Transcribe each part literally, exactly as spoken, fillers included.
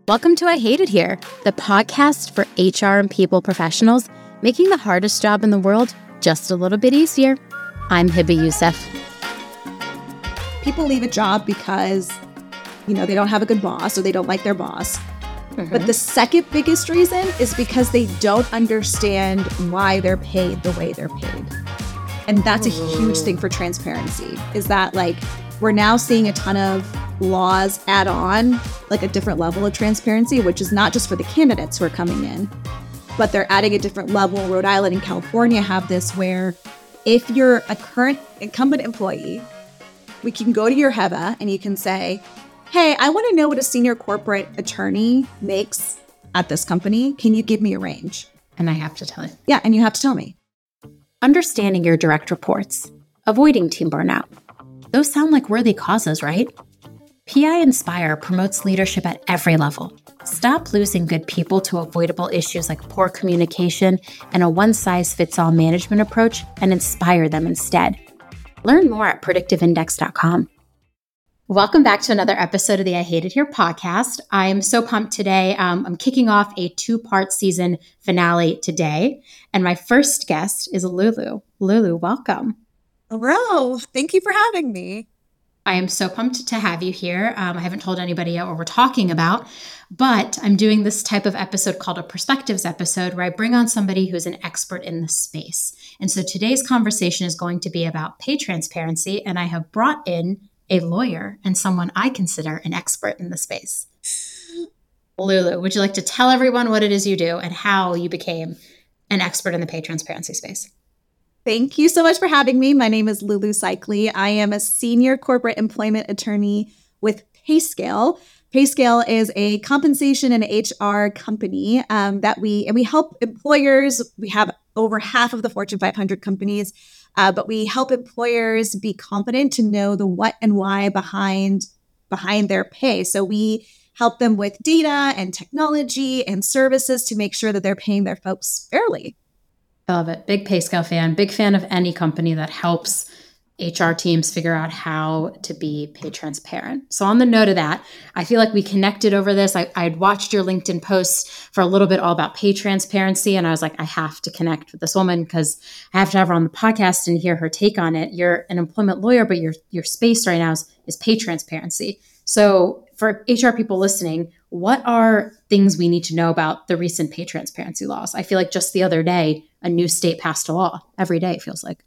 Welcome to I Hate It Here, the podcast for H R and people professionals, making the hardest job in the world just a little bit easier. I'm Hiba Youssef. People leave a job because, you know, they don't have a good boss or they don't like their boss. Mm-hmm. But the second biggest reason is because they don't understand why they're paid the way they're paid. And that's a huge thing for transparency, is that like we're now seeing a ton of laws add on like a different level of transparency, which is not just for the candidates who are coming in, but they're adding a different level. Rhode Island and California have this where if you're a current incumbent employee, we can go to your Hiba and you can say, hey, I want to know what a senior corporate attorney makes at this company. Can you give me a range? And I have to tell you. Yeah, and you have to tell me. Understanding your direct reports, avoiding team burnout. Those sound like worthy causes, right? P I Inspire promotes leadership at every level. Stop losing good people to avoidable issues like poor communication and a one-size-fits-all management approach and inspire them instead. Learn more at predictive index dot com. Welcome back to another episode of the I Hate It Here podcast. I am so pumped today. Um, I'm kicking off a two-part season finale today. And my first guest is Lulu. Lulu, welcome. Hello. Thank you for having me. I am so pumped to have you here. Um, I haven't told anybody yet what we're talking about, but I'm doing this type of episode called a perspectives episode where I bring on somebody who's an expert in the space. And so today's conversation is going to be about pay transparency, and I have brought in a lawyer and someone I consider an expert in the space. Lulu, would you like to tell everyone what it is you do and how you became an expert in the pay transparency space? Thank you so much for having me. My name is Lulu Cycli. I am a senior corporate employment attorney with PayScale. PayScale is a compensation and H R company um, that we, and we help employers. We have over half of the Fortune five hundred companies, uh, but we help employers be confident to know the what and why behind, behind their pay. So we help them with data and technology and services to make sure that they're paying their folks fairly. I love it. Big PayScale fan. Big fan of any company that helps H R teams figure out how to be pay transparent. So on the note of that, I feel like we connected over this. I I'd watched your LinkedIn posts for a little bit all about pay transparency. And I was like, I have to connect with this woman because I have to have her on the podcast and hear her take on it. You're an employment lawyer, but your, your space right now is, is pay transparency. So for H R people listening, what are things we need to know about the recent pay transparency laws? I feel like just the other day, a new state passed a law. Every day, it feels like.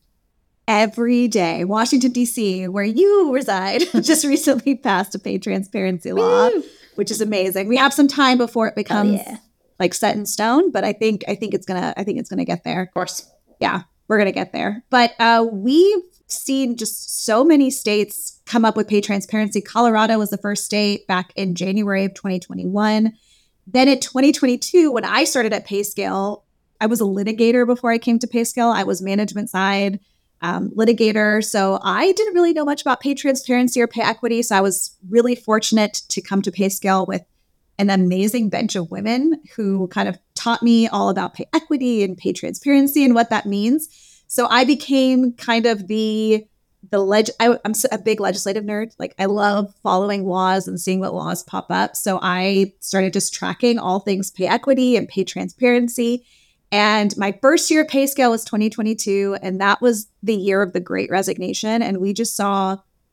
Every day. Washington, D C, where you reside, just recently passed a pay transparency law, Woo! Which is amazing. We have some time before it becomes yeah. like set in stone, but I think I think it's gonna I think it's gonna get there. Of course. Yeah, we're gonna get there. But uh, we've seen just so many states come up with pay transparency. Colorado was the first state back in January of twenty twenty-one. Then in twenty twenty-two, when I started at PayScale, I was a litigator before I came to PayScale. I was management side um, litigator. So I didn't really know much about pay transparency or pay equity. So I was really fortunate to come to PayScale with an amazing bench of women who kind of taught me all about pay equity and pay transparency and what that means. So I became kind of the, the leg. I, I'm a big legislative nerd. Like I love following laws and seeing what laws pop up. So I started just tracking all things pay equity and pay transparency. And my first year at PayScale was twenty twenty-two, and that was the year of the Great Resignation. And we just saw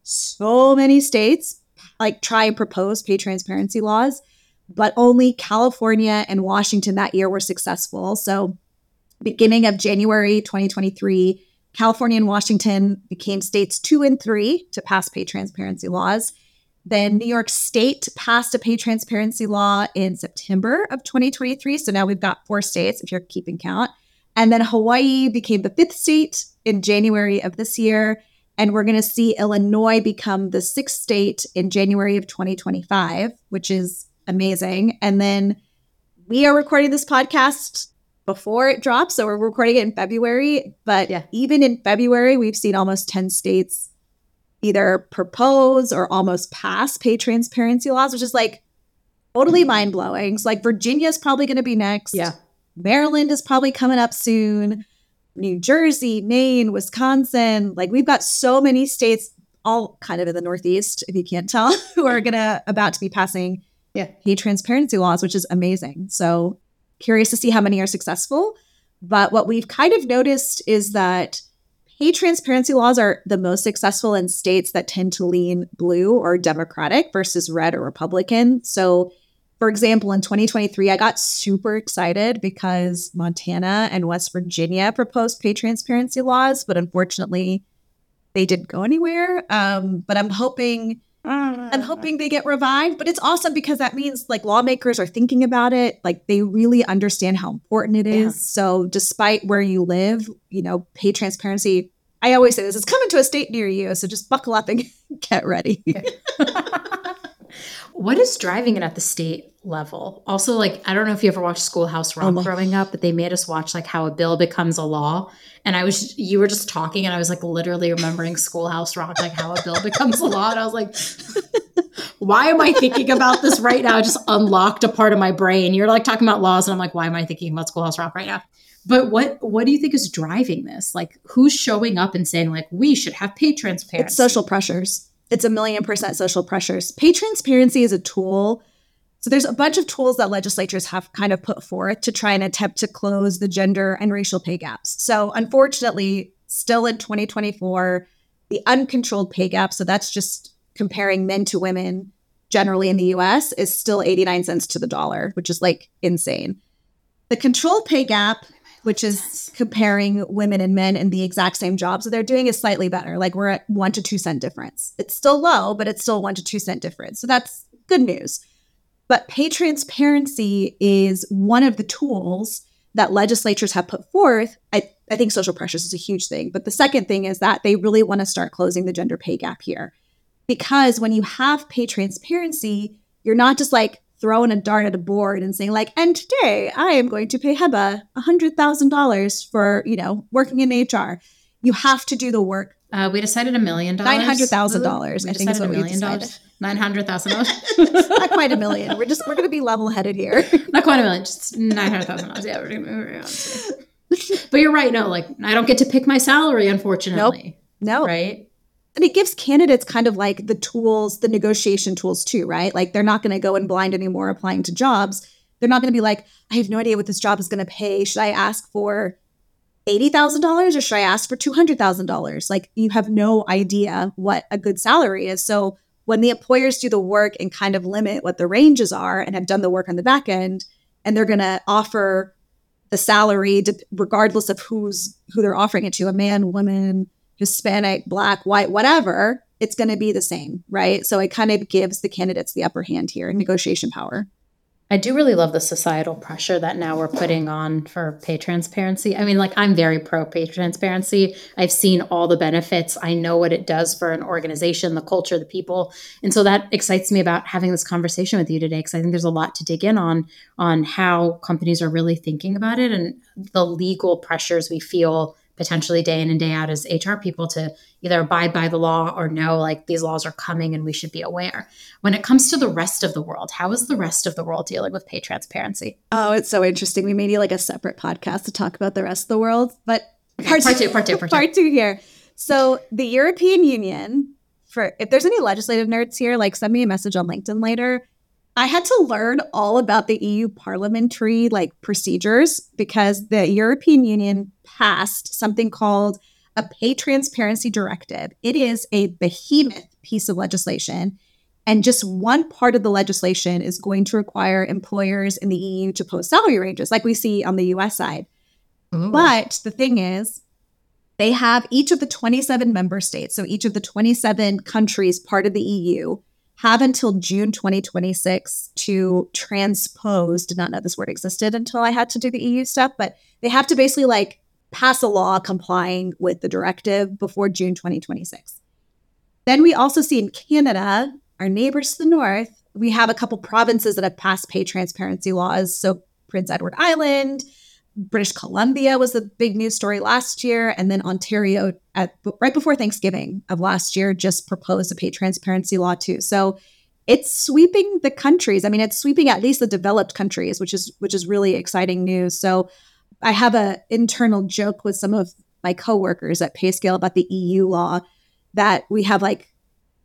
so many states like try and propose pay transparency laws, but only California and Washington that year were successful. So beginning of January twenty twenty-three, California and Washington became states two and three to pass pay transparency laws. Then New York State passed a pay transparency law in September of twenty twenty-three. So now we've got four states, if you're keeping count. And then Hawaii became the fifth state in January of this year. And we're going to see Illinois become the sixth state in January of twenty twenty-five, which is amazing. And then we are recording this podcast before it drops. So we're recording it in February. But yeah, even in February, we've seen almost ten states either propose or almost pass pay transparency laws, which is like totally mind blowing. So like Virginia is probably going to be next. Yeah. Maryland is probably coming up soon. New Jersey, Maine, Wisconsin. Like we've got so many states, all kind of in the Northeast, if you can't tell, who are going to about to be passing yeah. pay transparency laws, which is amazing. So curious to see how many are successful. But what we've kind of noticed is that pay transparency laws are the most successful in states that tend to lean blue or Democratic versus red or Republican. So, for example, in twenty twenty-three, I got super excited because Montana and West Virginia proposed pay transparency laws, but unfortunately, they didn't go anywhere. Um, but I'm hoping... I'm hoping they get revived, but it's awesome because that means like lawmakers are thinking about it. Like they really understand how important it is. Yeah. So despite where you live, you know, pay transparency. I always say this, it's coming to a state near you. So just buckle up and get ready. What is driving it at the state level? Also, like, I don't know if you ever watched Schoolhouse Rock oh growing up, but they made us watch like how a bill becomes a law. And I was, you were just talking and I was like literally remembering Schoolhouse Rock, like how a bill becomes a law. And I was like, why am I thinking about this right now? It just unlocked a part of my brain. You're like talking about laws and I'm like, why am I thinking about Schoolhouse Rock right now? But what, what do you think is driving this? Like who's showing up and saying like, we should have pay transparency? It's social pressures. It's a million percent social pressures. Pay transparency is a tool. So there's a bunch of tools that legislatures have kind of put forth to try and attempt to close the gender and racial pay gaps. So unfortunately, still in twenty twenty-four, the uncontrolled pay gap, so that's just comparing men to women generally in the U S, is still eighty-nine cents to the dollar, which is like insane. The controlled pay gap, which is comparing women and men in the exact same jobs that they're doing, is slightly better. Like we're at one to two cent difference. It's still low, but it's still one to two cent difference. So that's good news. But pay transparency is one of the tools that legislatures have put forth. I, I think social pressures is a huge thing. But the second thing is that they really want to start closing the gender pay gap here. Because when you have pay transparency, you're not just like throwing a dart at a board and saying like, and today I am going to pay Heba one hundred thousand dollars for, you know, working in H R. You have to do the work. Uh, we decided a million dollars. nine hundred thousand dollars. I think is what we decided. nine hundred thousand dollars. Not quite a million. We're just, we're going to be level-headed here. Not quite a million, just nine hundred thousand dollars. Yeah, we're going to move around. But you're right. No, like I don't get to pick my salary, unfortunately. Nope. No. Right? And it gives candidates kind of like the tools, the negotiation tools too, right? Like they're not going to go in blind anymore applying to jobs. They're not going to be like, I have no idea what this job is going to pay. Should I ask for eighty thousand dollars or should I ask for two hundred thousand dollars? Like you have no idea what a good salary is. So when the employers do the work and kind of limit what the ranges are and have done the work on the back end, and they're going to offer the salary to, regardless of who's who they're offering it to, a man, woman, Hispanic, Black, white, whatever, it's going to be the same, right? So it kind of gives the candidates the upper hand here in negotiation power. I do really love the societal pressure that now we're putting on for pay transparency. I mean, like I'm very pro pay transparency. I've seen all the benefits. I know what it does for an organization, the culture, the people. And so that excites me about having this conversation with you today, because I think there's a lot to dig in on, on how companies are really thinking about it and the legal pressures we feel potentially day in and day out as H R people to either abide by the law or know like these laws are coming and we should be aware. When it comes to the rest of the world, how is the rest of the world dealing with pay transparency? Oh, it's so interesting. We may need like a separate podcast to talk about the rest of the world, but okay, part, part two, part two, part two. Part two here. So the European Union, for if there's any legislative nerds here, like send me a message on LinkedIn later. I had to learn all about the E U parliamentary like procedures because the European Union passed something called a pay transparency directive. It is a behemoth piece of legislation. And just one part of the legislation is going to require employers in the E U to post salary ranges like we see on the U S side. Ooh. But the thing is, they have each of the twenty-seven member states, so each of the twenty-seven countries part of the E U, have until June twenty twenty-six to transpose. Did not know this word existed until I had to do the E U stuff, but they have to basically like pass a law complying with the directive before June twenty twenty-six. Then we also see in Canada, our neighbors to the north, we have a couple provinces that have passed pay transparency laws. So Prince Edward Island, British Columbia was the big news story last year. And then Ontario, at, right before Thanksgiving of last year, just proposed a pay transparency law too. So it's sweeping the countries. I mean, it's sweeping at least the developed countries, which is which is really exciting news. So I have an internal joke with some of my coworkers at PayScale about the E U law that we have like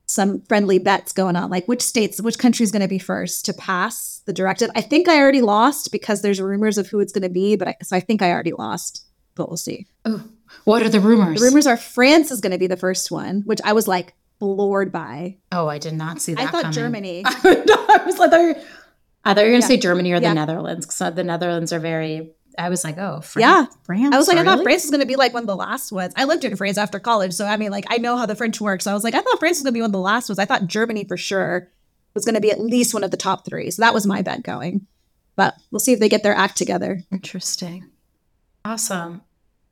some friendly bets going on, like which states, which country is going to be first to pass the directive. I think I already lost because there's rumors of who it's going to be, but I, so I think I already lost, but we'll see. Oh, what are the rumors? The rumors are France is going to be the first one, which I was like floored by. Oh, I did not see that I thought coming. Germany. I was like, I thought you were, I thought you were going to Yeah. say Germany or the Yeah. Netherlands, because the Netherlands are very, I was like, oh, France. Yeah. France. I was like, I thought Really? France was going to be like one of the last ones. I lived in France after college. So, I mean, like, I know how the French works. So I was like, I thought France was going to be one of the last ones. I thought Germany for sure was going to be at least one of the top three. So that was my bet going. But we'll see if they get their act together. Interesting. Awesome.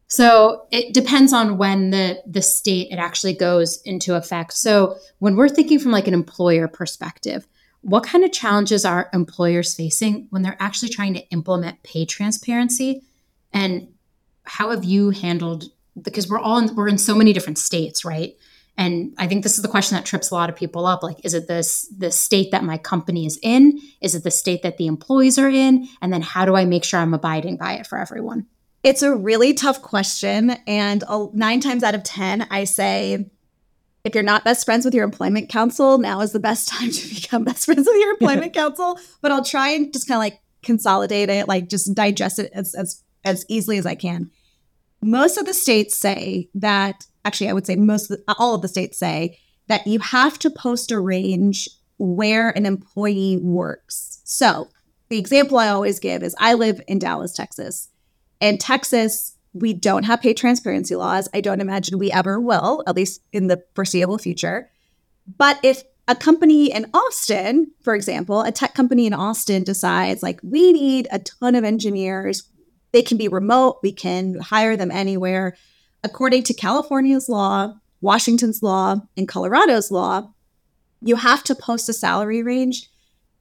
So it depends on when the the state it actually goes into effect. So when we're thinking from like an employer perspective, what kind of challenges are employers facing when they're actually trying to implement pay transparency? And how have you handled, because we're all in, we're in so many different states, right? And I think this is the question that trips a lot of people up. Like, is it this the state that my company is in? Is it the state that the employees are in? And then how do I make sure I'm abiding by it for everyone? It's a really tough question. And uh, nine times out of ten, I say, if you're not best friends with your employment counsel, now is the best time to become best friends with your employment counsel. But I'll try and just kind of like consolidate it, like just digest it as, as, as easily as I can. Most of the states say that, actually, I would say most of the, all of the states say that you have to post a range where an employee works. So the example I always give is I live in Dallas, Texas. In Texas, we don't have pay transparency laws. I don't imagine we ever will, at least in the foreseeable future. But if a company in Austin, for example, a tech company in Austin decides like we need a ton of engineers, they can be remote, we can hire them anywhere. According to California's law, Washington's law, and Colorado's law, you have to post a salary range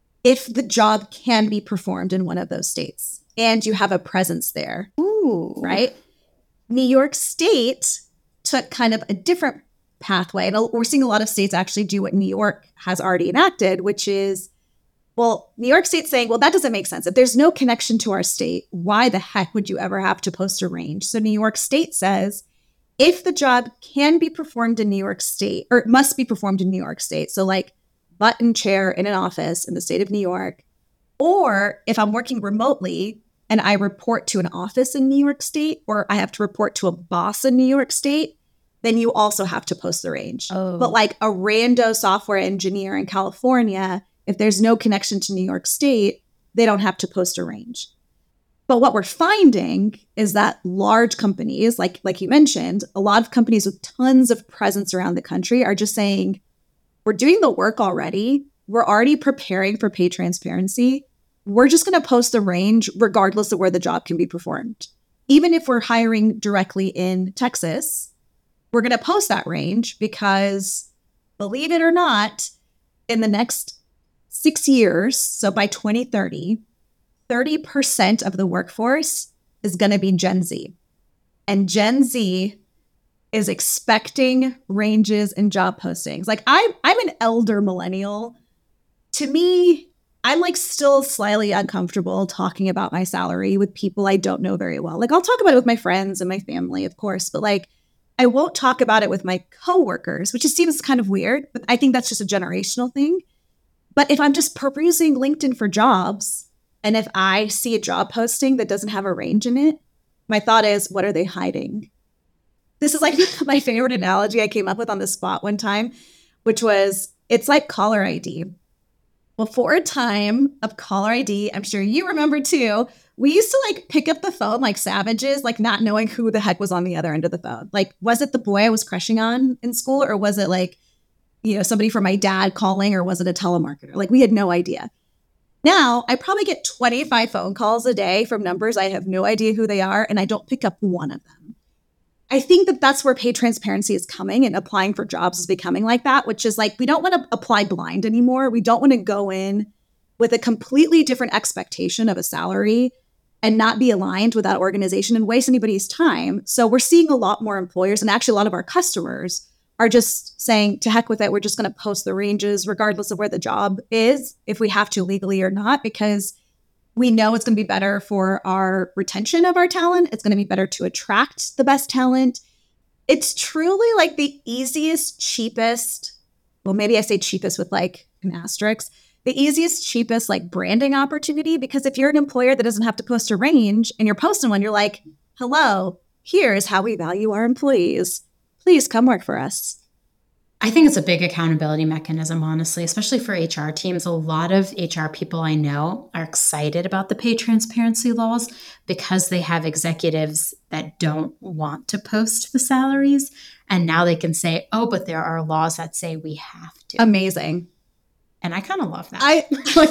if the job can be performed in one of those states and you have a presence there. Ooh. Right? New York State took kind of a different pathway. And we're seeing a lot of states actually do what New York has already enacted, which is, well, New York State's saying, well, that doesn't make sense. If there's no connection to our state, why the heck would you ever have to post a range? So New York State says, if the job can be performed in New York State, or it must be performed in New York State, so like button chair in an office in the state of New York, or if I'm working remotely and I report to an office in New York State, or I have to report to a boss in New York State, then you also have to post the range. Oh. But like a rando software engineer in California, if there's no connection to New York State, they don't have to post a range. But what we're finding is that large companies, like, like you mentioned, a lot of companies with tons of presence around the country are just saying, we're doing the work already. We're already preparing for pay transparency. We're just going to post the range regardless of where the job can be performed. Even if we're hiring directly in Texas, we're going to post that range because, believe it or not, in the next six years, so by twenty thirty, thirty percent of the workforce is going to be Gen Z. And Gen Z is expecting ranges in job postings. Like I, I'm an elder millennial. To me, I'm like still slightly uncomfortable talking about my salary with people I don't know very well. Like I'll talk about it with my friends and my family, of course, but like I won't talk about it with my coworkers, which just seems kind of weird, but I think that's just a generational thing. But if I'm just perusing LinkedIn for jobs, and if I see a job posting that doesn't have a range in it, my thought is, what are they hiding? This is like my favorite analogy I came up with on the spot one time, which was, it's like caller I D. Before a time of caller I D, I'm sure you remember too, we used to like pick up the phone like savages, like not knowing who the heck was on the other end of the phone. Like, was it the boy I was crushing on in school, or was it like, you know, somebody from my dad calling, or was it a telemarketer? Like we had no idea. Now I probably get twenty-five phone calls a day from numbers I have no idea who they are, and I don't pick up one of them. I think that that's where pay transparency is coming, and applying for jobs is becoming like that, which is like, we don't want to apply blind anymore. We don't want to go in with a completely different expectation of a salary and not be aligned with that organization and waste anybody's time. So we're seeing a lot more employers, and actually a lot of our customers are just saying, to heck with it, we're just going to post the ranges regardless of where the job is, if we have to legally or not, because we know it's going to be better for our retention of our talent. It's going to be better to attract the best talent. It's truly like the easiest, cheapest well, maybe I say cheapest with like an asterisk, the easiest, cheapest like branding opportunity. Because if you're an employer that doesn't have to post a range and you're posting one, you're like, hello, here's how we value our employees. Please come work for us. I think it's a big accountability mechanism, honestly, especially for H R teams. A lot of H R people I know are excited about the pay transparency laws because they have executives that don't want to post the salaries. And now they can say, oh, but there are laws that say we have to. Amazing. And I kind of love that. I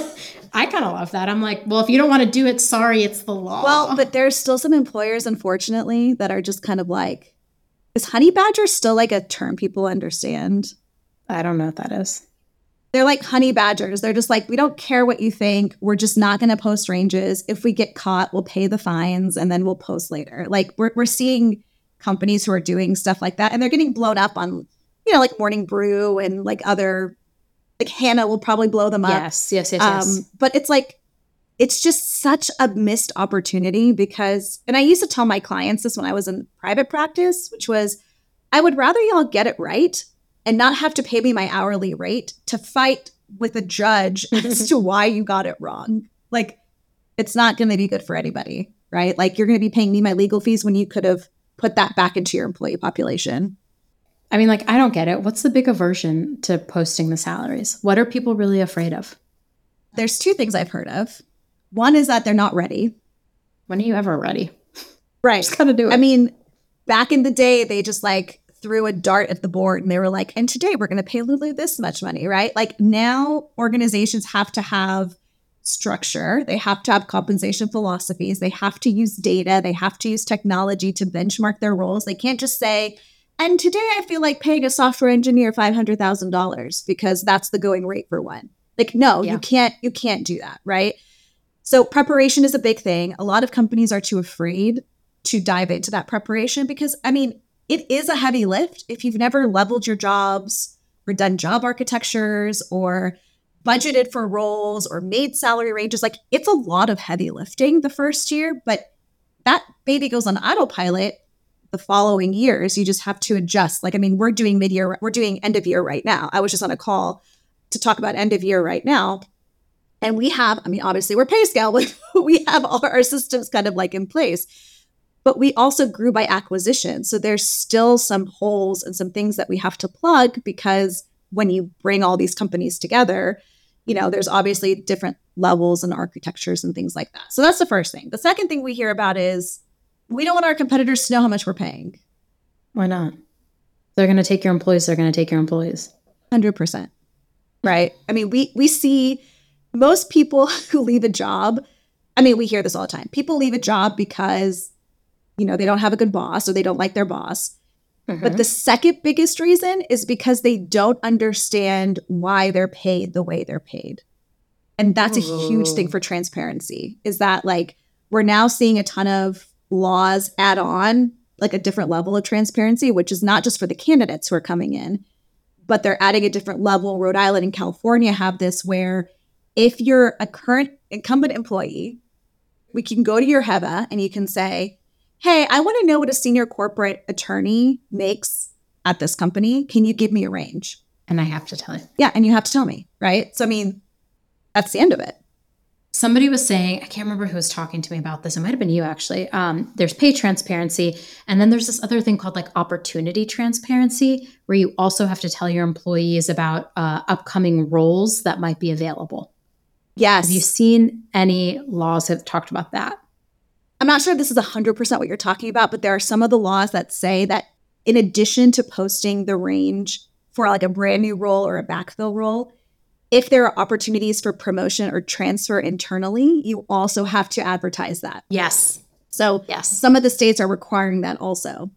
I kind of love that. I'm like, well, if you don't want to do it, sorry, it's the law. Well, but there's still some employers, unfortunately, that are just kind of like, is honey badger still like a term people understand? I don't know what that is. They're like honey badgers. They're just like, we don't care what you think. We're just not going to post ranges. If we get caught, we'll pay the fines and then we'll post later. Like we're we're seeing companies who are doing stuff like that, and they're getting blown up on, you know, like Morning Brew and like other, like Hannah will probably blow them up. Yes, yes, yes, um, yes. But it's like, it's just such a missed opportunity because, and I used to tell my clients this when I was in private practice, which was, I would rather y'all get it right and not have to pay me my hourly rate to fight with a judge as to why you got it wrong. Like, it's not going to be good for anybody, right? Like, you're going to be paying me my legal fees when you could have put that back into your employee population. I mean, like, I don't get it. What's the big aversion to posting the salaries? What are people really afraid of? There's two things I've heard of. One is that they're not ready. When are you ever ready? Right. Just gotta do it. I mean, back in the day, they just like threw a dart at the board and they were like, and today we're going to pay Lulu this much money, right? Like now organizations have to have structure. They have to have compensation philosophies. They have to use data. They have to use technology to benchmark their roles. They can't just say, and today I feel like paying a software engineer five hundred thousand dollars because that's the going rate for one. Like, no, Yeah. you can't, you can't do that, right? So preparation is a big thing. A lot of companies are too afraid to dive into that preparation because, I mean, it is a heavy lift. If you've never leveled your jobs or done job architectures or budgeted for roles or made salary ranges, like it's a lot of heavy lifting the first year, but that baby goes on autopilot the following years. You just have to adjust. Like, I mean, we're doing mid-year, we're doing end of year right now. I was just on a call to talk about end of year right now. And we have, I mean, obviously we're PayScale, but we have all our systems kind of like in place. But we also grew by acquisition. So there's still some holes and some things that we have to plug because when you bring all these companies together, you know, there's obviously different levels and architectures and things like that. So that's the first thing. The second thing we hear about is we don't want our competitors to know how much we're paying. Why not? They're going to take your employees. They're going to take your employees. one hundred percent. Right? I mean, we we see most people who leave a job, I mean, we hear this all the time. People leave a job because, you know, they don't have a good boss or they don't like their boss. Mm-hmm. But the second biggest reason is because they don't understand why they're paid the way they're paid. And that's Ooh. a huge thing for transparency, is that like we're now seeing a ton of laws add on like a different level of transparency, which is not just for the candidates who are coming in, but they're adding a different level. Rhode Island and California have this where if you're a current incumbent employee, we can go to your H E V A and you can say, hey, I want to know what a senior corporate attorney makes at this company. Can you give me a range? And I have to tell you. Yeah, and you have to tell me, right? So, I mean, that's the end of it. Somebody was saying, I can't remember who was talking to me about this. It might have been you, actually. Um, there's pay transparency. And then there's this other thing called like opportunity transparency, where you also have to tell your employees about uh, upcoming roles that might be available. Yes. Have you seen any laws that have talked about that? I'm not sure if this is one hundred percent what you're talking about, but there are some of the laws that say that in addition to posting the range for like a brand new role or a backfill role, if there are opportunities for promotion or transfer internally, you also have to advertise that. Yes. So yes. some of the states are requiring that also.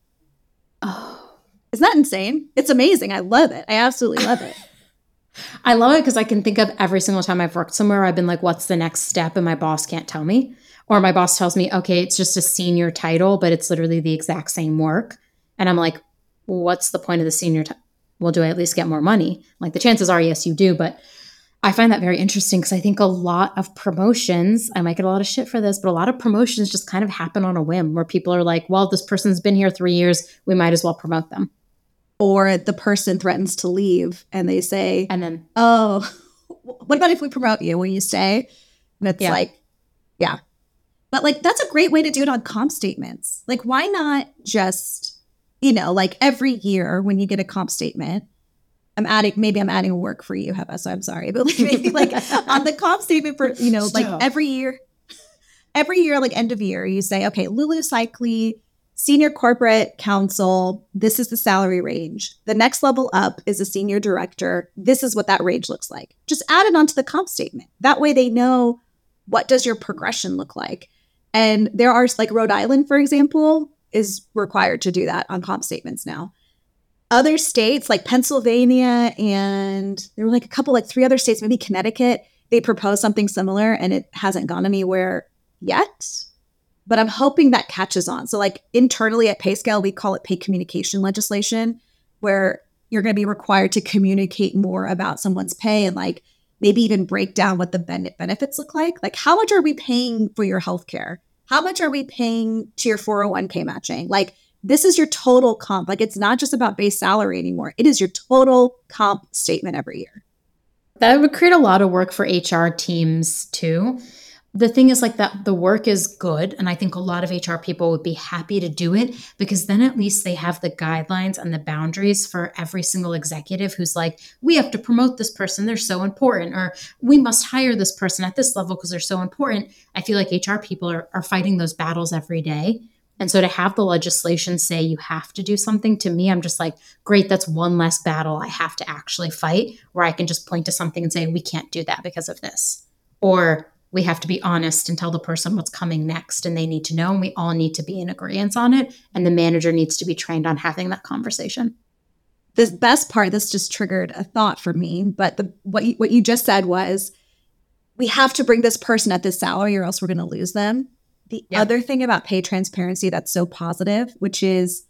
Oh. Isn't that insane? It's amazing. I love it. I absolutely love it. I love it because I can think of every single time I've worked somewhere, I've been like, what's the next step? And my boss can't tell me. Or my boss tells me, okay, it's just a senior title, but it's literally the exact same work. And I'm like, what's the point of the senior title? Well, do I at least get more money? Like the chances are, yes, you do. But I find that very interesting because I think a lot of promotions, I might get a lot of shit for this, but a lot of promotions just kind of happen on a whim where people are like, well, this person's been here three years. We might as well promote them. or the person threatens to leave and they say, And then, oh, what about if we promote you? Will you stay? And it's Yeah. like, yeah. But like, that's a great way to do it on comp statements. Like, why not just, you know, like every year when you get a comp statement, I'm adding, maybe I'm adding work for you, Heba, so I'm sorry. But like, maybe like on the comp statement for, you know, like Stop. every year, every year, like end of year, you say, okay, Lulu Cycli, senior corporate counsel, this is the salary range. The next level up is a senior director. This is what that range looks like. Just add it onto the comp statement. That way they know, what does your progression look like? And there are, like Rhode Island, for example, is required to do that on comp statements now. Other states like Pennsylvania, and there were like a couple, like three other states, maybe Connecticut, they proposed something similar and it hasn't gone anywhere yet. But I'm hoping that catches on. So like internally at PayScale, we call it pay communication legislation, where you're going to be required to communicate more about someone's pay and like maybe even break down what the ben- benefits look like. Like, how much are we paying for your healthcare? How much are we paying to your four oh one k matching? Like, this is your total comp. Like, it's not just about base salary anymore. It is your total comp statement every year. That would create a lot of work for H R teams too. The thing is like that the work is good. And I think a lot of H R people would be happy to do it because then at least they have the guidelines and the boundaries for every single executive who's like, we have to promote this person. They're so important. Or we must hire this person at this level because they're so important. I feel like H R people are, are fighting those battles every day. And so to have the legislation say you have to do something, to me, I'm just like, great, that's one less battle I have to actually fight, where I can just point to something and say, we can't do that because of this. Or we have to be honest and tell the person what's coming next and they need to know, and we all need to be in agreement on it. And the manager needs to be trained on having that conversation. The best part, this just triggered a thought for me, but the what you, what you just said was, we have to bring this person at this salary or else we're going to lose them. The Yeah. other thing about pay transparency that's so positive, which is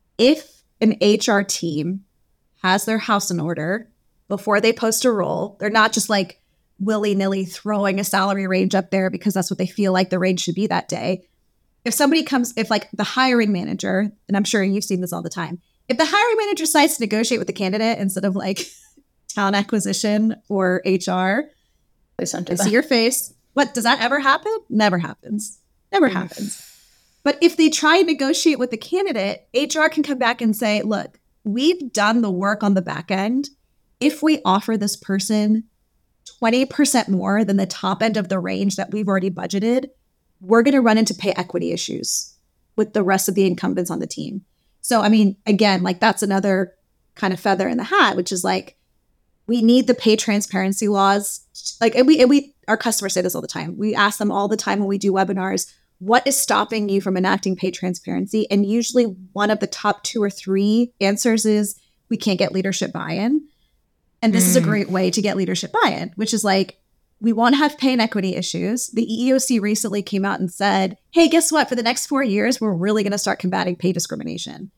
if an H R team has their house in order before they post a role, they're not just like willy-nilly throwing a salary range up there because that's what they feel like the range should be that day. If somebody comes, if like the hiring manager, and I'm sure you've seen this all the time, if the hiring manager decides to negotiate with the candidate instead of like talent acquisition or H R, I see your face. What, does that ever happen? Never happens. Never happens. But if they try and negotiate with the candidate, H R can come back and say, look, we've done the work on the back end. If we offer this person twenty percent more than the top end of the range that we've already budgeted, we're going to run into pay equity issues with the rest of the incumbents on the team. So, I mean, again, like that's another kind of feather in the hat, which is like, we need the pay transparency laws. Like, and we, and we, our customers say this all the time. We ask them all the time when we do webinars, what is stopping you from enacting pay transparency? And usually one of the top two or three answers is we can't get leadership buy-in. And this mm. is a great way to get leadership buy-in, which is like, we won't have pay and equity issues. The E E O C recently came out and said, hey, guess what? For the next four years, we're really going to start combating pay discrimination.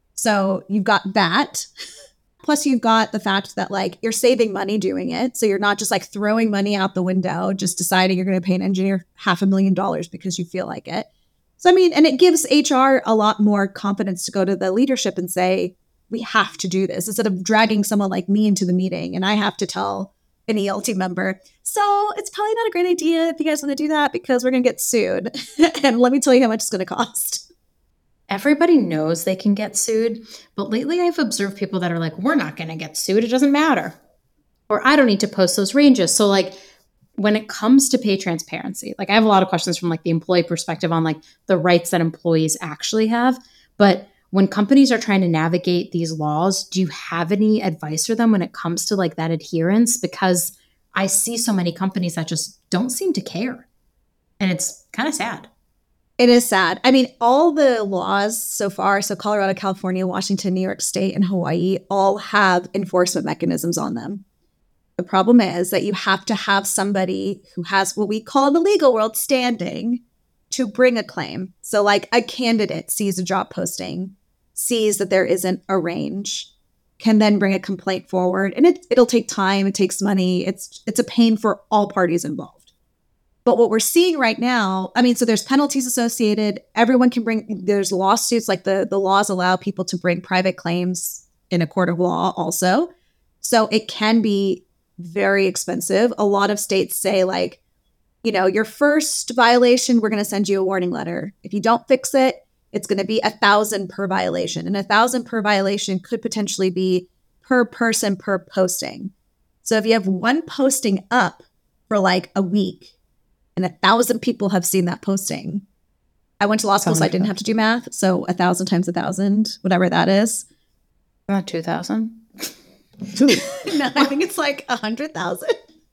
So you've got that. Plus, you've got the fact that like you're saving money doing it. So you're not just like throwing money out the window, just deciding you're going to pay an engineer half a million dollars because you feel like it. So, I mean, and it gives H R a lot more confidence to go to the leadership and say, we have to do this instead of dragging someone like me into the meeting. And I have to tell an E L T member, so it's probably not a great idea if you guys want to do that because we're going to get sued. And let me tell you how much it's going to cost. Everybody knows they can get sued, but lately I've observed people that are like, we're not going to get sued. It doesn't matter. Or I don't need to post those ranges. So like when it comes to pay transparency, like I have a lot of questions from like the employee perspective on like the rights that employees actually have. But when companies are trying to navigate these laws, do you have any advice for them when it comes to like that adherence? Because I see so many companies that just don't seem to care. And it's kind of sad. It is sad. I mean, all the laws so far, so Colorado, California, Washington, New York State, and Hawaii all have enforcement mechanisms on them. The problem is that you have to have somebody who has what we call in the legal world standing to bring a claim. So like a candidate sees a job posting, sees that there isn't a range, can then bring a complaint forward. And it, it'll take time. It takes money. It's it's a pain for all parties involved. But what we're seeing right now, I mean, so there's penalties associated. Everyone can bring, there's lawsuits, like the, the laws allow people to bring private claims in a court of law also. So it can be very expensive. A lot of states say like, you know, your first violation, we're going to send you a warning letter. If you don't fix it, it's going to be a thousand per violation. And a thousand per violation could potentially be per person per posting. So if you have one posting up for like a week and a thousand people have seen that posting, I went to law school, so I didn't have to do math. So a thousand times a thousand, whatever that is. Not two thousand. No, I think it's like a hundred thousand.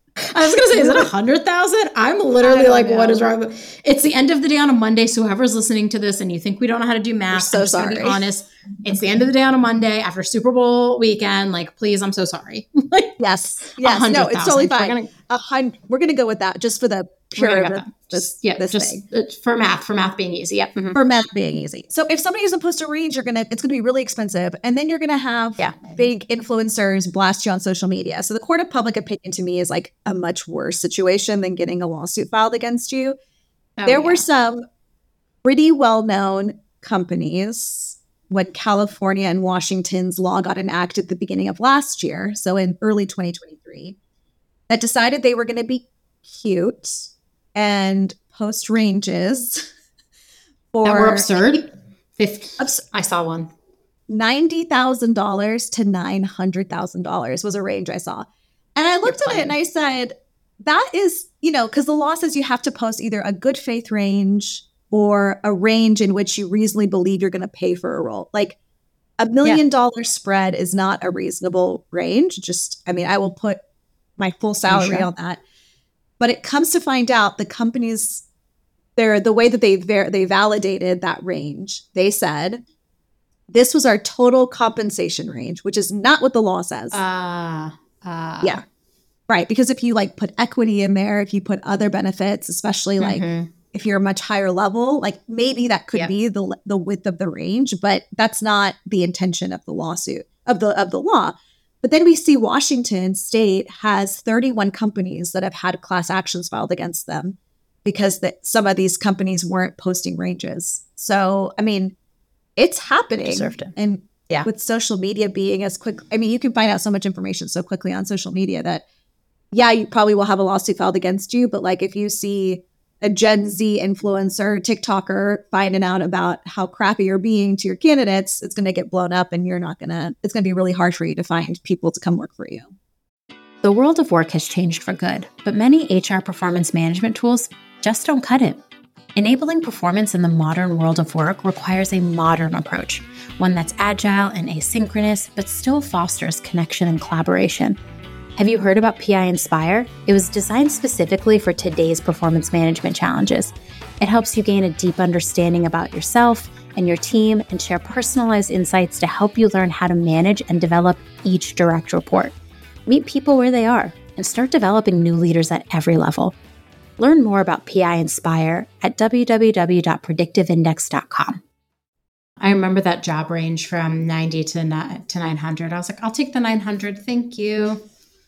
I was going to say, is it a hundred thousand? I'm literally like, know. What is wrong? It's the end of the day on a Monday. So whoever's listening to this and you think we don't know how to do math, so I'm just sorry. Gonna be honest. It's the end of the day on a Monday after Super Bowl weekend. Like, please, I'm so sorry. Like, yes. Yes. No, it's totally fine. We're gonna, a hundred, we're going to go with that just for the pure of this, yeah, this just thing. for math, for math being easy. Yep. Mm-hmm. For math being easy. So if somebody doesn't post a range, you're going to, it's going to be really expensive. And then you're going to have yeah. big influencers blast you on social media. So the court of public opinion to me is like a much worse situation than getting a lawsuit filed against you. Oh, there yeah. were some pretty well-known companies when California and Washington's law got enacted at the beginning of last year, so in early twenty twenty-three, that decided they were going to be cute and post ranges for that were absurd. fifty Abs- I saw one. ninety thousand dollars to nine hundred thousand dollars was a range I saw. And I looked You're at playing. it and I said, that is, you know, because the law says you have to post either a good faith range or a range in which you reasonably believe you're going to pay for a role. Like a million yeah. dollar spread is not a reasonable range. Just, I mean, I will put my full salary sure? on that. But it comes to find out the companies, they're, the way that they ver- they validated that range, they said, this was our total compensation range, which is not what the law says. Ah, uh, uh. Yeah. Right. Because if you like put equity in there, if you put other benefits, especially like mm-hmm. if you're a much higher level, like maybe that could yep. be the the width of the range, but that's not the intention of the lawsuit, of the of the law. But then we see Washington State has thirty-one companies that have had class actions filed against them because that some of these companies weren't posting ranges. So, I mean, it's happening. Deserved it. And yeah. with social media being as quick, I mean, you can find out so much information so quickly on social media that, yeah, you probably will have a lawsuit filed against you. But like if you see a Gen Z influencer, TikToker finding out about how crappy you're being to your candidates, it's going to get blown up and you're not going to, it's going to be really hard for you to find people to come work for you. The world of work has changed for good, but many H R performance management tools just don't cut it. Enabling performance in the modern world of work requires a modern approach, one that's agile and asynchronous, but still fosters connection and collaboration. Have you heard about P I Inspire? It was designed specifically for today's performance management challenges. It helps you gain a deep understanding about yourself and your team and share personalized insights to help you learn how to manage and develop each direct report. Meet people where they are and start developing new leaders at every level. Learn more about P I Inspire at w w w dot predictive index dot com. I remember that job range from ninety to nine hundred. I was like, I'll take the nine hundred. Thank you.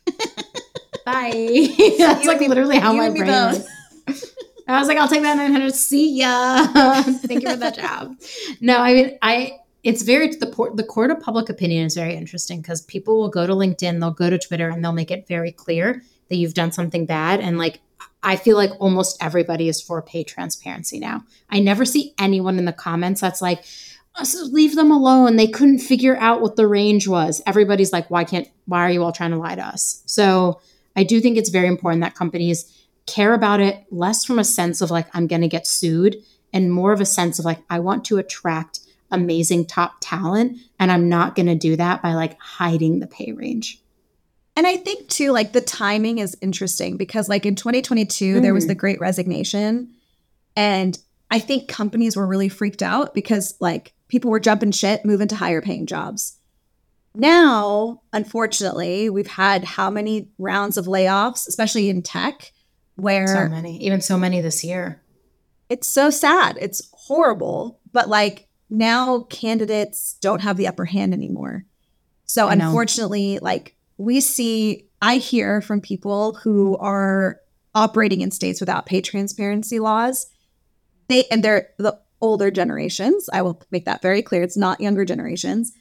Bye. That's like literally how my brain was. I was like, I'll take that nine hundred. See ya. Thank you for that job. No, I mean, I, it's very, the, port, the court of public opinion is very interesting because people will go to LinkedIn, they'll go to Twitter and they'll make it very clear that you've done something bad. And like, I feel like almost everybody is for pay transparency now. I never see anyone in the comments that's like, so leave them alone. They couldn't figure out what the range was. Everybody's like, why can't, why are you all trying to lie to us? So I do think it's very important that companies care about it less from a sense of like, I'm going to get sued and more of a sense of like, I want to attract amazing top talent. And I'm not going to do that by like hiding the pay range. And I think too, like the timing is interesting because like in twenty twenty-two, mm. there was the Great Resignation. And I think companies were really freaked out because like people were jumping shit, moving to higher paying jobs. Now, unfortunately, we've had how many rounds of layoffs, especially in tech, where so many, even so many this year. It's so sad. It's horrible. But like now candidates don't have the upper hand anymore. So I unfortunately, know. like we see, I hear from people who are operating in states without pay transparency laws. They and they're the older generations. I will make that very clear. It's not younger generations.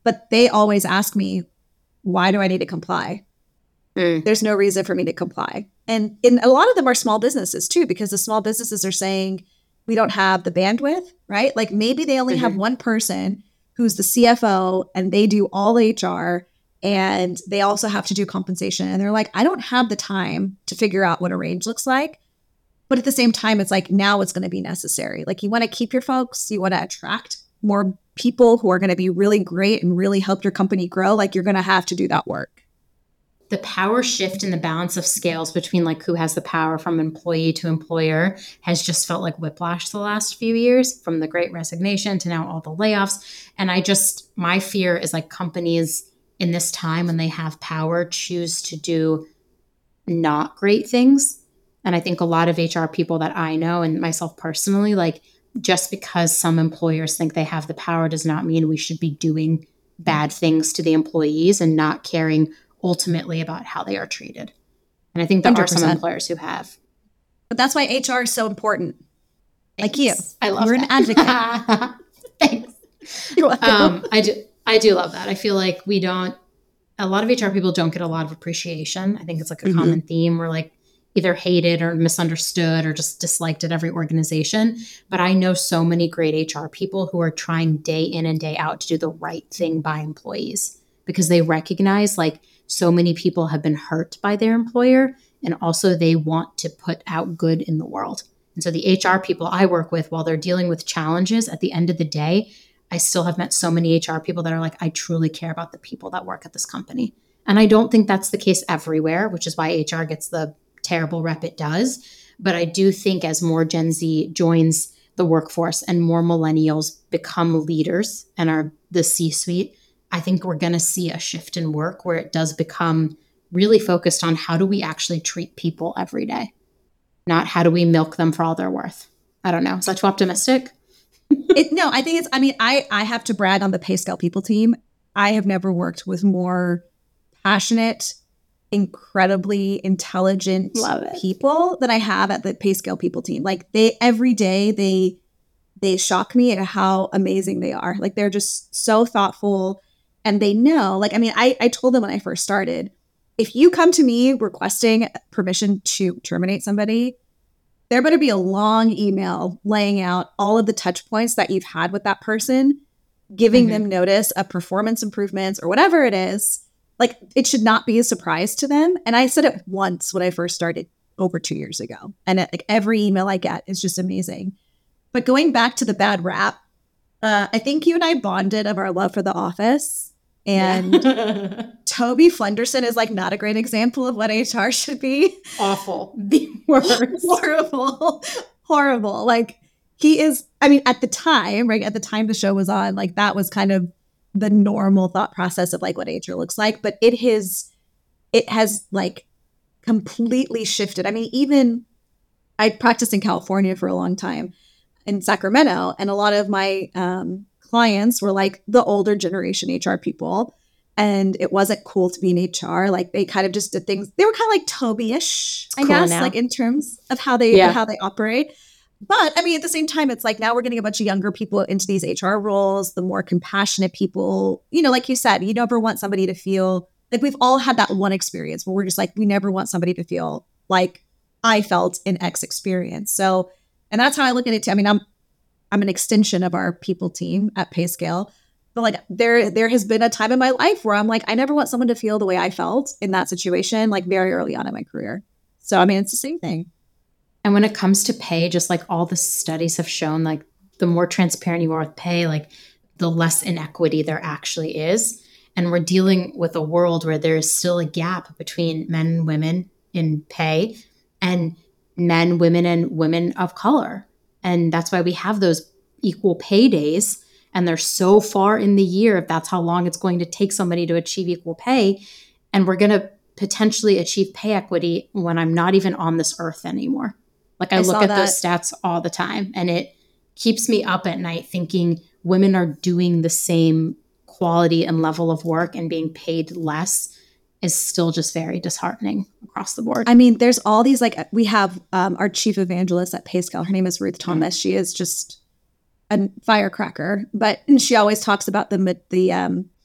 but they always ask me, why do I need to comply? Mm. There's no reason for me to comply. And in a lot of them are small businesses too, because the small businesses are saying, we don't have the bandwidth, right? Like maybe they only mm-hmm. have one person who's the C F O and they do all H R and they also have to do compensation. And they're like, I don't have the time to figure out what a range looks like. But at the same time, it's like, now it's going to be necessary. Like you want to keep your folks, you want to attract more people who are going to be really great and really help your company grow. Like you're going to have to do that work. The power shift in the balance of scales between like who has the power from employee to employer has just felt like whiplash the last few years, from the Great Resignation to now all the layoffs. And I just, my fear is like companies in this time when they have power choose to do not great things. And I think a lot of H R people that I know and myself personally, like just because some employers think they have the power does not mean we should be doing bad things to the employees and not caring ultimately about how they are treated. And I think there one hundred percent are some employers who have. But that's why H R is so important. Thanks. Like you. I love You're that. an advocate. Thanks. You're welcome. Um, I do, I do love that. I feel like we don't, a lot of H R people don't get a lot of appreciation. I think it's like a mm-hmm. common theme. We're like either hated or misunderstood or just disliked at every organization. But I know so many great H R people who are trying day in and day out to do the right thing by employees because they recognize like, so many people have been hurt by their employer, and also they want to put out good in the world. And so the H R people I work with, while they're dealing with challenges, at the end of the day, I still have met so many H R people that are like, I truly care about the people that work at this company. And I don't think that's the case everywhere, which is why H R gets the terrible rep it does. But I do think as more Gen Z joins the workforce and more millennials become leaders and are the C-suite, I think we're going to see a shift in work where it does become really focused on how do we actually treat people every day, not how do we milk them for all they're worth. I don't know. Is that too optimistic? it, no, I think it's, I mean, I, I have to brag on the PayScale people team. I have never worked with more passionate, incredibly intelligent people than I have at the PayScale people team. Like they, every day they, they shock me at how amazing they are. Like they're just so thoughtful. And they know, like, I mean, I, I told them when I first started, if you come to me requesting permission to terminate somebody, there better be a long email laying out all of the touch points that you've had with that person, giving mm-hmm. them notice of performance improvements or whatever it is. Like, it should not be a surprise to them. And I said it once when I first started over two years ago. And it, like every email I get is just amazing. But going back to the bad rap, uh, I think you and I bonded of our love for The Office. And yeah. Toby Flenderson is like not a great example of what H R should be. Awful. The worst. Horrible. Horrible. Like he is, I mean, at the time, right, at the time the show was on, like that was kind of the normal thought process of like what H R looks like. But it has, it has like completely shifted. I mean, even I practiced in California for a long time in Sacramento, and a lot of my um, clients were like the older generation H R people, and it wasn't cool to be in H R. Like they kind of just did things. They were kind of like Toby-ish, I cool guess, now. Like in terms of how they yeah. how they operate. But I mean, at the same time, it's like now we're getting a bunch of younger people into these H R roles, the more compassionate people. You know, like you said, you never want somebody to feel like we've all had that one experience where we're just like, we never want somebody to feel like I felt in X experience. So, and that's how I look at it too. I mean, I'm I'm an extension of our people team at PayScale. But like there, there has been a time in my life where I'm like, I never want someone to feel the way I felt in that situation, like very early on in my career. So, I mean, it's the same thing. And when it comes to pay, just like all the studies have shown, like the more transparent you are with pay, like the less inequity there actually is. And we're dealing with a world where there is still a gap between men and women in pay and men, women, and women of color. And that's why we have those equal pay days. And they're so far in the year, if that's how long it's going to take somebody to achieve equal pay. And we're going to potentially achieve pay equity when I'm not even on this earth anymore. Like I, I look at that. Those stats all the time, and it keeps me up at night thinking women are doing the same quality and level of work and being paid less is still just very disheartening across the board. I mean, there's all these, like, we have um, our chief evangelist at PayScale. Her name is Ruth Thomas. She is just a firecracker, but she always talks about the, the um,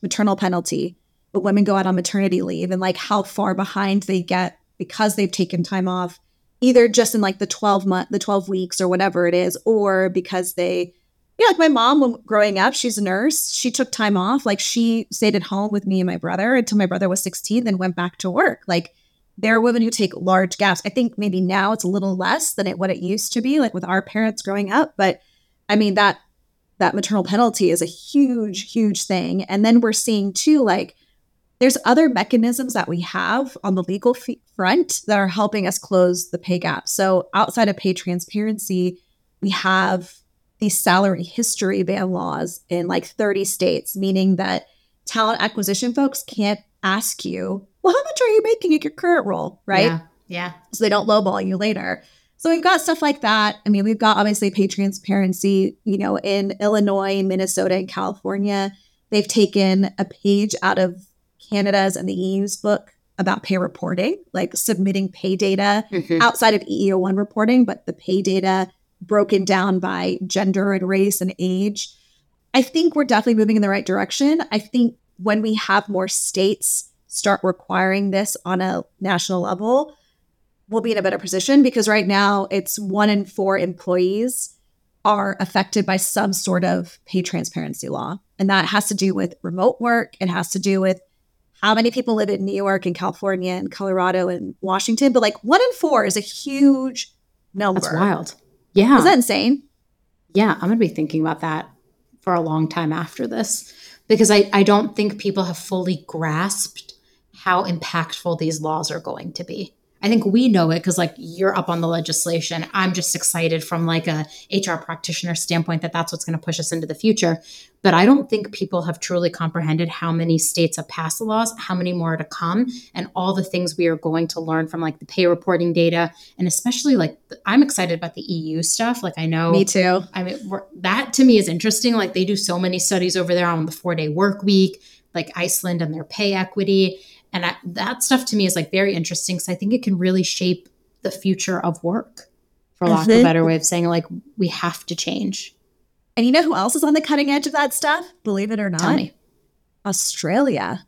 maternal penalty, but women go out on maternity leave and like how far behind they get because they've taken time off, either just in like the twelve month, the twelve weeks or whatever it is, or because they, yeah, like my mom, when growing up, she's a nurse. She took time off. Like she stayed at home with me and my brother until my brother was sixteen, then went back to work. Like there are women who take large gaps. I think maybe now it's a little less than it, what it used to be, like with our parents growing up. But I mean, that that maternal penalty is a huge, huge thing. And then we're seeing too, like, there's other mechanisms that we have on the legal f- front that are helping us close the pay gap. So outside of pay transparency, we have these salary history ban laws in like thirty states, meaning that talent acquisition folks can't ask you, well, how much are you making at your current role, right? Yeah. Yeah. So they don't lowball you later. So we've got stuff like that. I mean, we've got obviously pay transparency, you know, in Illinois, Minnesota, and California. They've taken a page out of Canada's and the E U's book about pay reporting, like submitting pay data mm-hmm. outside of E E O one reporting, but the pay data broken down by gender and race and age. I think we're definitely moving in the right direction. I think when we have more states start requiring this on a national level, we'll be in a better position, because right now it's one in four employees are affected by some sort of pay transparency law. And that has to do with remote work. It has to do with how many people live in New York and California and Colorado and Washington. But like one in four is a huge number. That's wild. Yeah. Is that insane? Yeah. I'm going to be thinking about that for a long time after this, because I, I don't think people have fully grasped how impactful these laws are going to be. I think we know it because like you're up on the legislation. I'm just excited from like a H R practitioner standpoint that that's what's going to push us into the future. But I don't think people have truly comprehended how many states have passed the laws, how many more are to come, and all the things we are going to learn from like the pay reporting data. And especially like I'm excited about the E U stuff. Like I know. Me too. I mean, we're, that to me is interesting. Like they do so many studies over there on the four day work week, like Iceland and their pay equity. And I, that stuff to me is like very interesting, because I think it can really shape the future of work, for lack of a better way of saying it. Like we have to change. And you know who else is on the cutting edge of that stuff? Believe it or not. Tell me. Australia.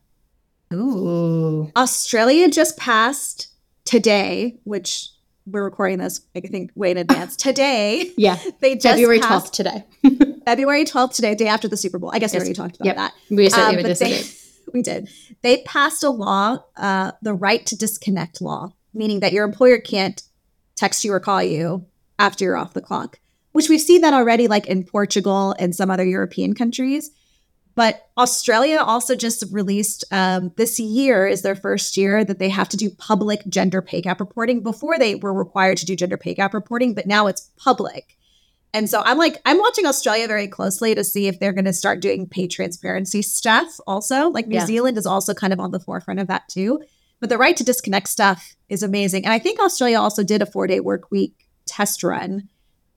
Ooh. Australia just passed today, which we're recording this, I think, way in advance. Today. Yeah. They just February twelfth passed, today. February twelfth today, day after the Super Bowl. I guess yes. we already talked about yep. that. We said um, we but they, did. We did. They passed a law, uh, the right to disconnect law, meaning that your employer can't text you or call you after you're off the clock, which we've seen that already, like in Portugal and some other European countries. But Australia also just released um, this year is their first year that they have to do public gender pay gap reporting. Before they were required to do gender pay gap reporting, but now it's public. And so I'm like, I'm watching Australia very closely to see if they're going to start doing pay transparency stuff also. Like New yeah. Zealand is also kind of on the forefront of that too. But the right to disconnect stuff is amazing. And I think Australia also did a four-day work week test run.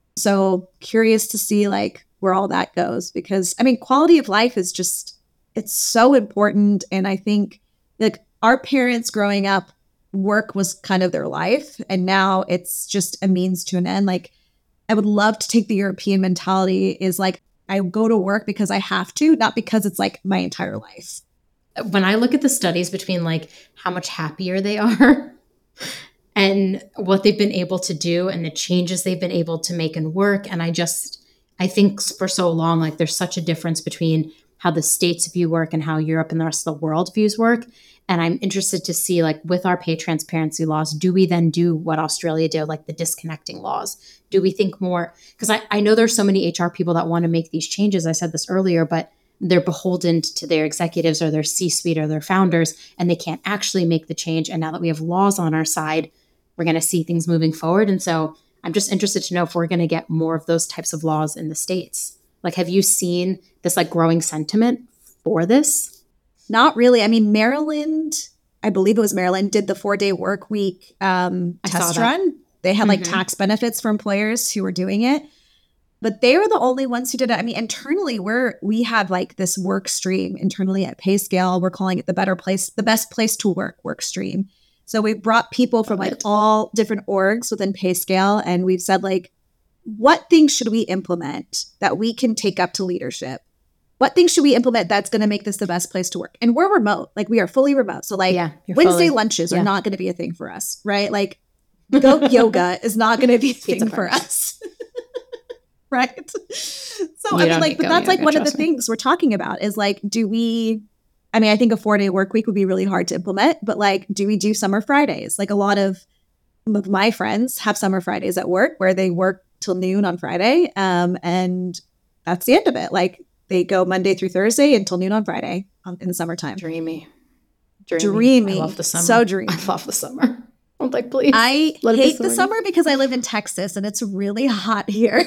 So curious to see like where all that goes, because I mean, quality of life is just, it's so important. And I think like our parents growing up, work was kind of their life. And now it's just a means to an end. Like I would love to take the European mentality is like, I go to work because I have to, not because it's like my entire life. When I look at the studies between like how much happier they are and what they've been able to do and the changes they've been able to make in work. And I just, I think for so long, like there's such a difference between how the States view work and how Europe and the rest of the world views work. And I'm interested to see, like, with our pay transparency laws, do we then do what Australia did, like the disconnecting laws? Do we think more? Because I, I know there's so many H R people that want to make these changes. I said this earlier, but they're beholden to their executives or their C-suite or their founders, and they can't actually make the change. And now that we have laws on our side, we're going to see things moving forward. And so I'm just interested to know if we're going to get more of those types of laws in the States. Like, have you seen this like growing sentiment for this? Not really. I mean, Maryland, I believe it was Maryland, did the four-day work week um, test run. They had like mm-hmm. tax benefits for employers who were doing it. But they were the only ones who did it. I mean, internally, we're we have like this work stream internally at PayScale. We're calling it the better place, the best place to work work stream. So we brought people from like all different orgs within PayScale, and we've said like, what things should we implement that we can take up to leadership what things should we implement that's going to make this the best place to work? And we're remote. Like we are fully remote. So like yeah, Wednesday fully, lunches yeah. are not going to be a thing for us, right? Like goat yoga is not going to be a thing for us. Right? So You I mean don't like, need but goat that's like yoga, one of the trust me. things we're talking about is like, do we, I mean, I think a four day work week would be really hard to implement, but like, do we do summer Fridays? Like a lot of, of my friends have summer Fridays at work where they work till noon on Friday. Um, and that's the end of it. Like they go Monday through Thursday until noon on Friday um, in the summertime. Dreamy. Dreamy. Dreamy. I love the summer. So dreamy. I love the summer. I'm like, please. I let it be hate the summer because I live in Texas and it's really hot here.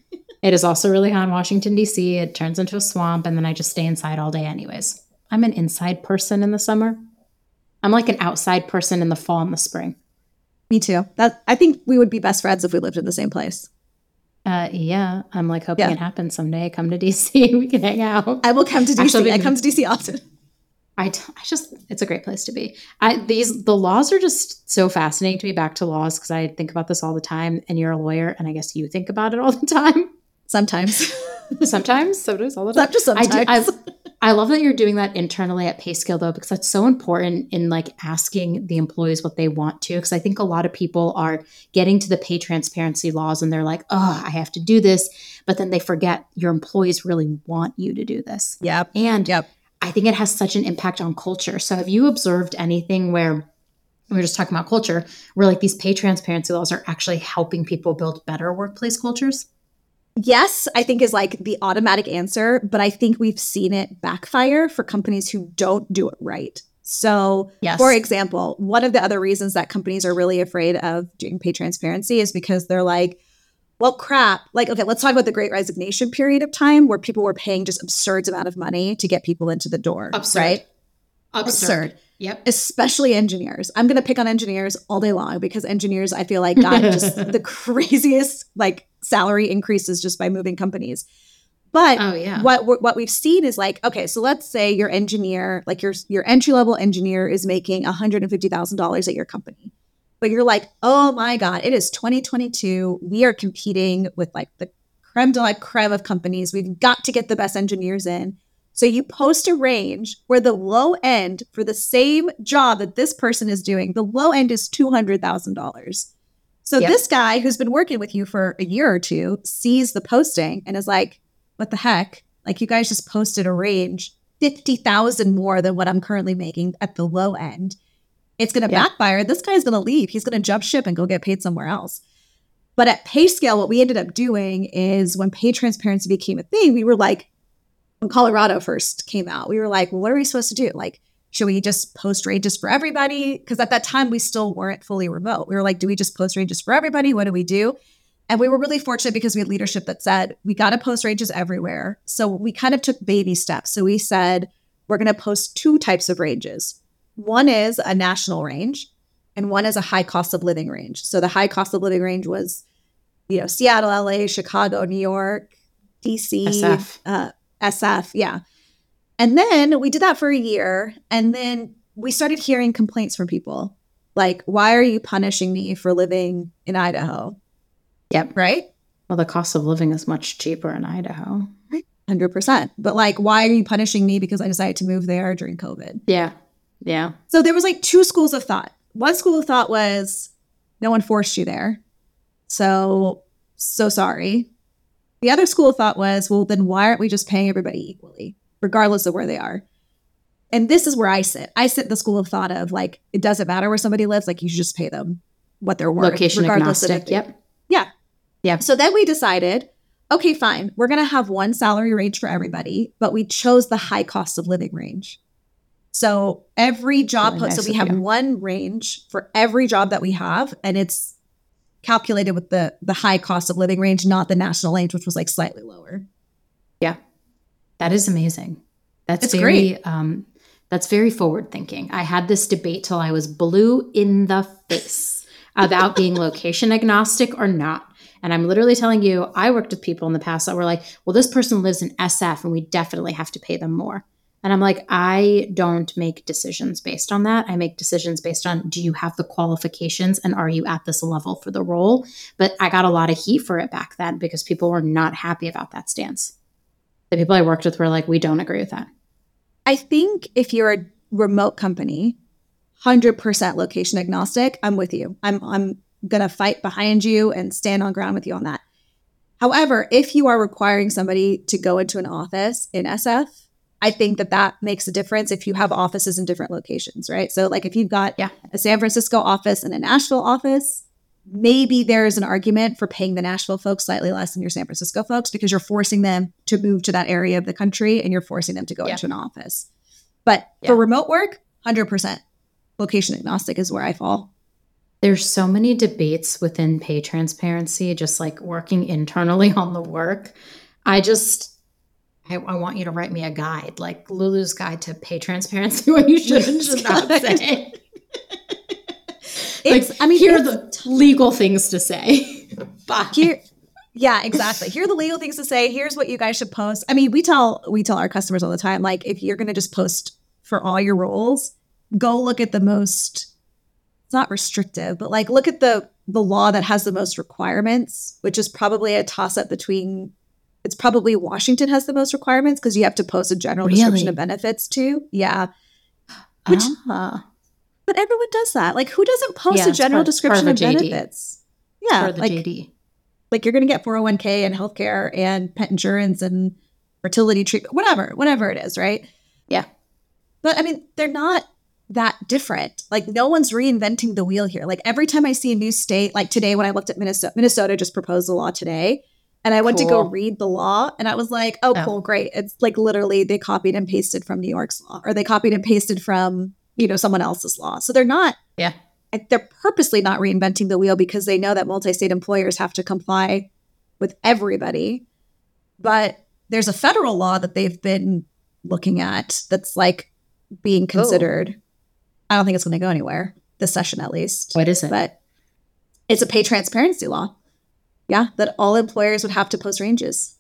It is also really hot in Washington, D C. It turns into a swamp, and then I just stay inside all day anyways. I'm an inside person in the summer. I'm like an outside person in the fall and the spring. Me too. That I think we would be best friends if we lived in the same place. Uh, yeah, I'm like hoping Yeah. it happens someday. Come to D C. We can hang out. I will come to D C. Actually, I come to D C often. I, t- I just, it's a great place to be. I, these, the laws are just so fascinating to me. Back to laws, because I think about this all the time, and you're a lawyer, and I guess you think about it all the time. Sometimes. Sometimes, sometimes, all the time. Not just sometimes. I, do, I, I love that you're doing that internally at PayScale, though, because that's so important in like asking the employees what they want to. Because I think a lot of people are getting to the pay transparency laws, and they're like, oh, I have to do this. But then they forget your employees really want you to do this. Yep. And Yep. I think it has such an impact on culture. So have you observed anything where we we're just talking about culture, where like these pay transparency laws are actually helping people build better workplace cultures? Yes, I think is like the automatic answer, but I think we've seen it backfire for companies who don't do it right. So, Yes. for example, one of the other reasons that companies are really afraid of doing pay transparency is because they're like, well, crap. Like, okay, let's talk about the Great Resignation period of time where people were paying just absurd amount of money to get people into the door. Absurd. Right? Absurd. Absurd. Yep. Especially engineers. I'm going to pick on engineers all day long because engineers, I feel like, got just the craziest like salary increases just by moving companies. But Oh, yeah. what we're- what we've seen is like, okay, so let's say your engineer, like your your entry level engineer, is making one hundred fifty thousand dollars at your company, but you're like, oh my god, it is twenty twenty-two. We are competing with like the creme de la creme of companies. We've got to get the best engineers in. So you post a range where the low end for the same job that this person is doing, the low end is two hundred thousand dollars. So Yep. this guy who's been working with you for a year or two sees the posting and is like, what the heck? Like you guys just posted a range fifty thousand more than what I'm currently making at the low end. It's going to Yeah. backfire. This guy's going to leave. He's going to jump ship and go get paid somewhere else. But at PayScale, what we ended up doing is when pay transparency became a thing, we were like, when Colorado first came out, we were like, well, what are we supposed to do? Like, should we just post ranges for everybody? Because at that time, we still weren't fully remote. We were like, do we just post ranges for everybody? What do we do? And we were really fortunate because we had leadership that said, we got to post ranges everywhere. So we kind of took baby steps. So we said, we're going to post two types of ranges. One is a national range and one is a high cost of living range. So the high cost of living range was, you know, Seattle, L A, Chicago, New York, D C, S F. uh, S F. Yeah. And then we did that for a year. And then we started hearing complaints from people like, why are you punishing me for living in Idaho? Yep. Right? Well, the cost of living is much cheaper in Idaho. one hundred percent. But like, why are you punishing me because I decided to move there during COVID? Yeah. Yeah. So there was like two schools of thought. One school of thought was, no one forced you there. So, so sorry. The other school of thought was, well, then why aren't we just paying everybody equally, regardless of where they are? And this is where I sit. I sit in the school of thought of like, it doesn't matter where somebody lives. Like you should just pay them what they're worth. Location regardless of if agnostic. they- Yep. Yeah. Yeah. So then we decided, okay, fine. We're going to have one salary range for everybody, but we chose the high cost of living range. So every job, Really post, nice so we of have you. one range for every job that we have, and it's calculated with the the high cost of living range, not the national range, which was like slightly lower. Yeah. That is amazing. That's It's very um that's very forward thinking. I had this debate till I was blue in the face about being location agnostic or not. And I'm literally telling you, I worked with people in the past that were like, well, this person lives in S F and we definitely have to pay them more. And I'm like, I don't make decisions based on that. I make decisions based on, do you have the qualifications and are you at this level for the role? But I got a lot of heat for it back then because people were not happy about that stance. The people I worked with were like, we don't agree with that. I think if you're a remote company, one hundred percent location agnostic, I'm with you. I'm I'm going to fight behind you and stand on ground with you on that. However, if you are requiring somebody to go into an office in S F, I think that that makes a difference if you have offices in different locations, right? So like if you've got yeah. a San Francisco office and a Nashville office, maybe there's an argument for paying the Nashville folks slightly less than your San Francisco folks because you're forcing them to move to that area of the country and you're forcing them to go yeah. into an office. But yeah. for remote work, one hundred percent location agnostic is where I fall. There's so many debates within pay transparency, just like working internally on the work. I just, I, I want you to write me a guide, like Lulu's guide to pay transparency, what you should and should not say. It's, like, I mean, here are the legal things to say. Here, yeah, exactly. Here are the legal things to say. Here's what you guys should post. I mean, we tell we tell our customers all the time, like, if you're going to just post for all your roles, go look at the most. It's not restrictive, but like look at the the law that has the most requirements, which is probably a toss up between. It's probably Washington has the most requirements because you have to post a general really? description of benefits too. Yeah, which. Uh. But everyone does that. Like, who doesn't post yeah, a general part, description part of, of benefits? Yeah, the like, J D. Like you're going to get four oh one k and healthcare and pet insurance and fertility treatment, whatever, whatever it is, right? Yeah. But I mean, they're not that different. Like, no one's reinventing the wheel here. Like, every time I see a new state, like today when I looked at Minnesota, Minnesota just proposed a law today. And I went cool. to go read the law and I was like, oh, oh, cool, great. It's like literally they copied and pasted from New York's law or they copied and pasted from you know, someone else's law. So they're not, yeah, they're purposely not reinventing the wheel because they know that multi-state employers have to comply with everybody. But there's a federal law that they've been looking at that's like being considered. Ooh. I don't think it's going to go anywhere this session, at least. What is it? But it's a pay transparency law. Yeah, that all employers would have to post ranges.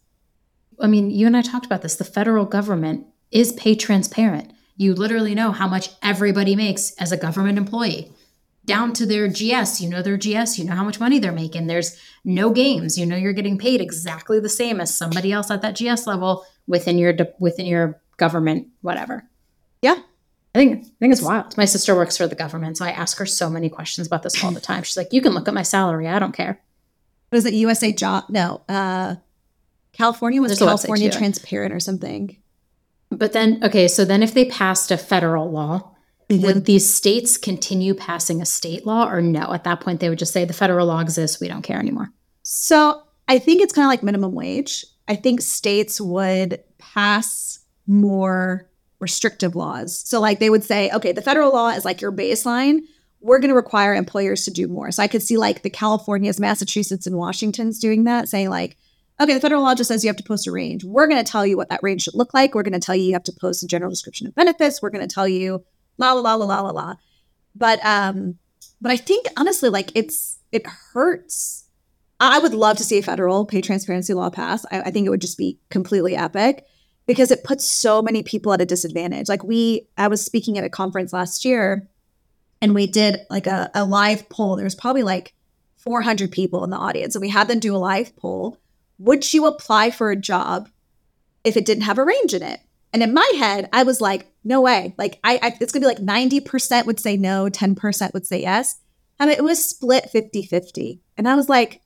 I mean, you and I talked about this. The federal government is pay transparent. You literally know how much everybody makes as a government employee. Down to their G S, you know their G S, you know how much money they're making. There's no games. You know you're getting paid exactly the same as somebody else at that G S level within your within your government, whatever. Yeah. I think I think it's wild. My sister works for the government, so I ask her so many questions about this all the time. She's like, you can look at my salary. I don't care. What is it, U S A job? No. Uh, California was There's California Transparent or something. But then, okay, so then if they passed a federal law, mm-hmm. would these states continue passing a state law or no? At that point, they would just say the federal law exists. We don't care anymore. So I think it's kind of like minimum wage. I think states would pass more restrictive laws. So like they would say, okay, the federal law is like your baseline. We're going to require employers to do more. So I could see like the Californias, Massachusetts, and Washington's doing that, saying like, okay, the federal law just says you have to post a range. We're going to tell you what that range should look like. We're going to tell you you have to post a general description of benefits. We're going to tell you la, la, la, la, la, la, la. But, um, but I think honestly, like it's, it hurts. I would love to see a federal pay transparency law pass. I, I think it would just be completely epic because it puts so many people at a disadvantage. Like we, I was speaking at a conference last year and we did like a, a live poll. There was probably like four hundred people in the audience and we had them do a live poll. Would you apply for a job if it didn't have a range in it? And in my head, I was like, no way. Like, I, I it's going to be like ninety percent would say no, ten percent would say yes. And it was split fifty-fifty. And I was like,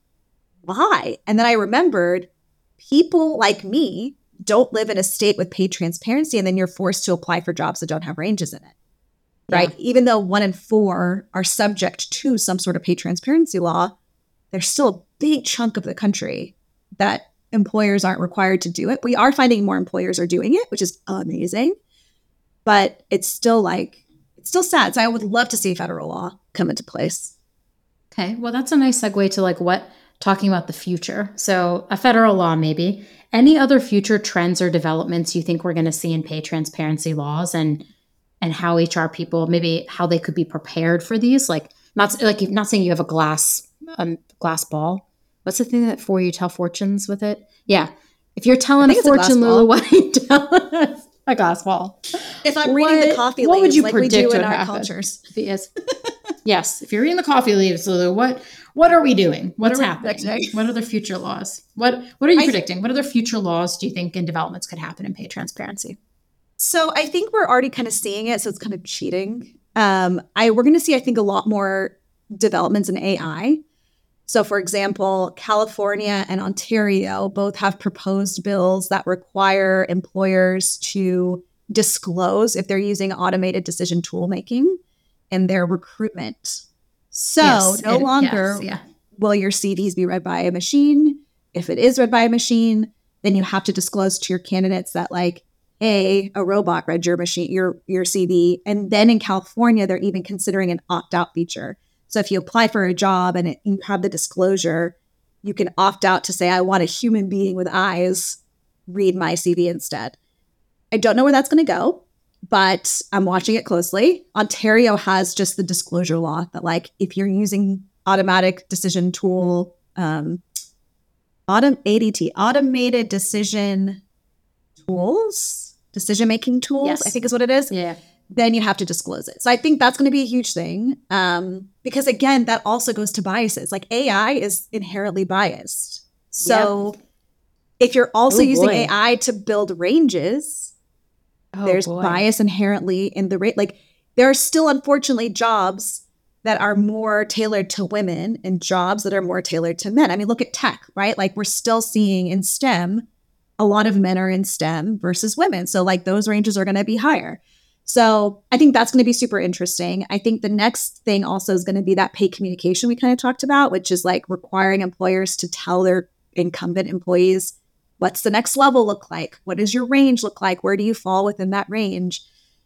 why? And then I remembered people like me don't live in a state with pay transparency. And then you're forced to apply for jobs that don't have ranges in it. Right? Yeah. Even though one in four are subject to some sort of pay transparency law, there's still a big chunk of the country that employers aren't required to do it. We are finding more employers are doing it, which is amazing. But it's still like, it's still sad. So I would love to see federal law come into place. Okay. Well, that's a nice segue to like what, talking about the future. So a federal law, maybe. Any other future trends or developments you think we're going to see in pay transparency laws and and how H R people, maybe how they could be prepared for these? Like, not like not saying you have a glass um, glass ball. What's the thing that for you tell fortunes with it? Yeah. If you're telling a fortune, a Lulu, what do you tell us? A glass ball. If I'm what, reading the coffee leaves, what would you like predict we do in our happen? Cultures. Yes. Yes. If you're reading the coffee leaves, Lulu, what What are we doing? What's What are we happening? predicting? What are the future laws? What What are you I- predicting? What other future laws do you think and developments could happen in pay transparency? So I think we're already kind of seeing it. So it's kind of cheating. Um, I we're going to see, I think, a lot more developments in A I. So, for example, California and Ontario both have proposed bills that require employers to disclose if they're using automated decision tool making in their recruitment. So Yes, no it- longer yes, yeah. will your C Vs be read by a machine. If it is read by a machine, then you have to disclose to your candidates that, like, A, a robot read your machine, your your C V. And then in California, they're even considering an opt-out feature. So if you apply for a job and it, you have the disclosure, you can opt out to say, I want a human being with eyes read my C V instead. I don't know where that's going to go, but I'm watching it closely. Ontario has just the disclosure law that, like, if you're using automatic decision tool, um, autom- A D T, automated decision tools, decision-making tools, Yes. I think is what it is. Yeah. Then you have to disclose it. So I think that's going to be a huge thing. Um, because again, that also goes to biases. Like, A I is inherently biased. So if you're also Oh, using boy. A I to build ranges, Oh, there's boy. bias inherently in the rate. Like, there are still, unfortunately, jobs that are more tailored to women and jobs that are more tailored to men. I mean, look at tech, right? Like, we're still seeing in STEM, a lot of men are in STEM versus women. So, like, those ranges are going to be higher. So I think that's going to be super interesting. I think the next thing also is going to be that pay communication we kind of talked about, which is like requiring employers to tell their incumbent employees, what's the next level look like? What does your range look like? Where do you fall within that range?